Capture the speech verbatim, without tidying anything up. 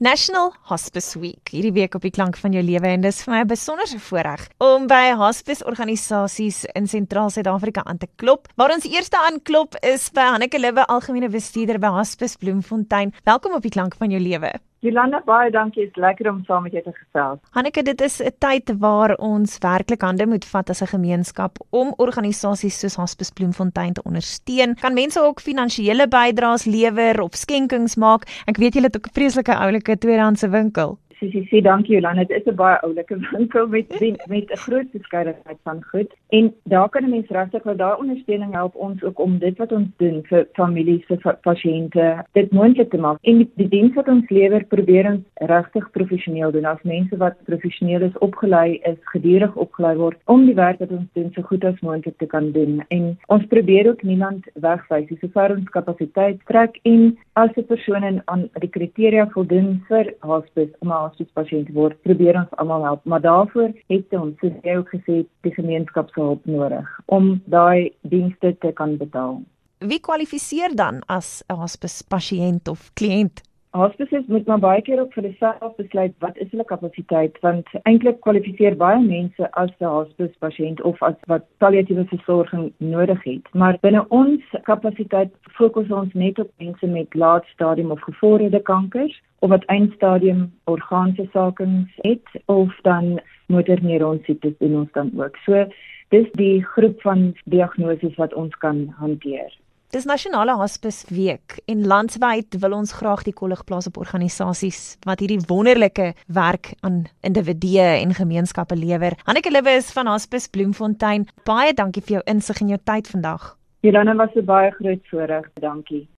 National Hospice Week, hierdie week op die klank van jou lewe en dis vir my 'n besonderse voorreg om by hospice organisasies in Sentraal Suid-Afrika aan te klop. Waar ons eerste aanklop is by Hanneke Libbe, algemene bestuurder by Hospice Bloemfontein. Welkom op die klank van jou lewe. Jolanda, baie dankie, is lekker om saam met jou te gesels. Hanneke, dit is 'n tyd waar ons werklik hande moet vat as 'n gemeenskap om organisasies soos Hospice Bloemfontein te ondersteun. Kan mense ook finansiële bydraes lewer of skenkings maak? Ek weet julle het ook 'n vreeslike oulike tweedehandse winkel. Sissie, sê dankie Jolanda, dit is 'n baie oulike winkel met met 'n groot verskeidenheid van goed. En daar kan 'n mens regtig wel daai ondersteuning help ons ook om dit wat ons doen vir families, vir pasiënte, dit moontlik te maak. En die, die diens wat ons lewer, probeer ons regtig professioneel doen. As mense wat professioneel is opgelei is, gedurig opgelei word om die werk wat ons doen so goed as moontlik te kan doen. En ons probeer ook niemand wegwys, sover ons kapasiteit strek en as 'n persoon aan die kriteria voldoen vir hospice om 'n hospice pasiënt te word, probeer ons almal help. Maar daarvoor het ons, soos jy ook gesê het, die gemeenskapshulp nodig om daai dienste te kan betaal. Wie kwalifiseer dan as 'n hospice pasiënt of kliënt? Hospices moet maar baie keer ook vir hulself besluit wat is hulle kapasiteit, want eintlik kwalifiseer baie mense as 'n hospice pasiënt of as wat palliatiewe versorging nodig het. Maar binne ons kapasiteit fokus ons net op mense met laat stadium of gevorderde kankers of wat eindstadium orgaanversakings het of dan motorneuronsiektes doen ons dan ook. So dis die groep van diagnoses wat ons kan hanteer. Dis Nasionale Hospice Week en landwyd wil ons graag die kollig plaas op organisasies wat hierdie wonderlike werk aan individue en gemeenskappe lewer. Hanneke Libbe is van Hospice Bloemfontein. Baie dankie vir jou insig en jou tyd vandag. Jolanda, was 'n baie groot voorreg. Dankie.